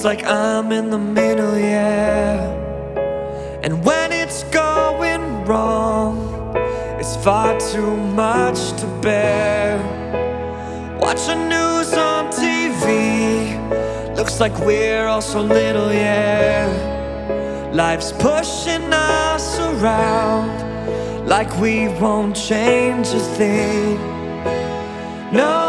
like I'm in the middle, yeah. And when it's going wrong, it's far too much to bear. Watching news on TV, looks like we're all so little, yeah. Life's pushing us around like we won't change a thing. No.